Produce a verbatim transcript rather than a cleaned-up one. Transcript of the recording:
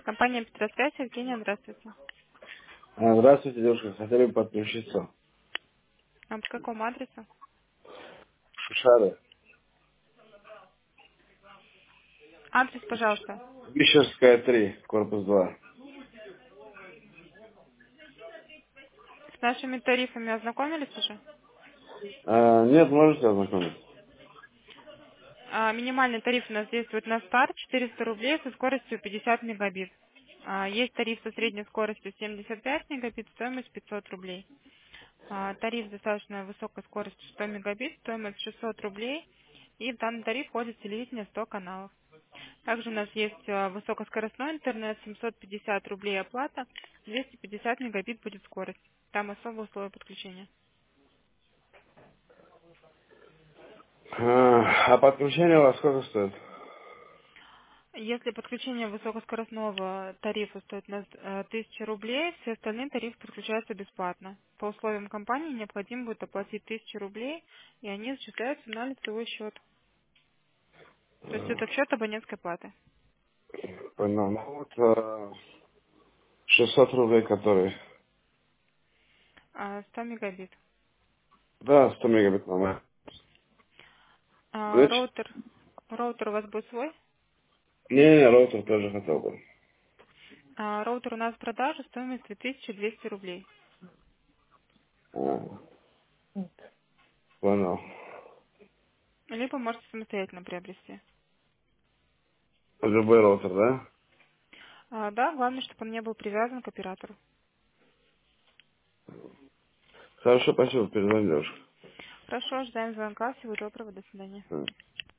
Компания Петросвязь, Евгения, здравствуйте. А, Здравствуйте, девушка. Хотели бы подключиться. А по какому адресу? Шушары. Адрес, пожалуйста. Бищерская три, корпус два. С нашими тарифами ознакомились уже? А, нет, можете ознакомиться? А, минимальный тариф у нас действует на старт четыреста рублей со скоростью пятьдесят мегабит. А, есть тариф со средней скоростью семьдесят пять мегабит, стоимость пятьсот рублей. А, тариф с достаточно высокой скоростью сто мегабит, стоимость шестьсот рублей. И в данный тариф входит телевидение сто каналов. Также у нас есть а, высокоскоростной интернет, семьсот пятьдесят рублей оплата, двести пятьдесят мегабит будет скорость. Там особые условия подключения. А, а подключение у вас сколько стоит? Если подключение высокоскоростного тарифа стоит на э, тысячу рублей, все остальные тарифы подключаются бесплатно. По условиям компании необходимо будет оплатить тысячу рублей, и они зачисляются на лицевой счет. То есть это в счет абонентской платы. Понял. Ну вот а, шестьсот рублей, которые. А, сто мегабит. Да, сто мегабит на А, Значит? роутер. Роутер у вас будет свой? Не, не, роутер тоже хотел бы. А, роутер у нас в продаже, стоимость две тысячи двести рублей. А, понял. Либо можете самостоятельно приобрести. Любой роутер, да? А, да, главное, чтобы он не был привязан к оператору. Хорошо, спасибо, перезвоню, девушка. Хорошо, ждаем звонка. Всего доброго, до свидания. Да.